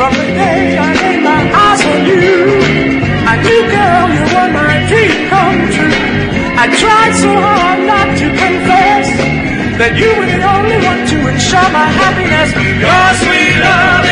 From the day I laid my eyes on you, I knew, girl, you were my dream come true. I tried so hard not to confess that you were the only one to ensure my happiness. Your sweet love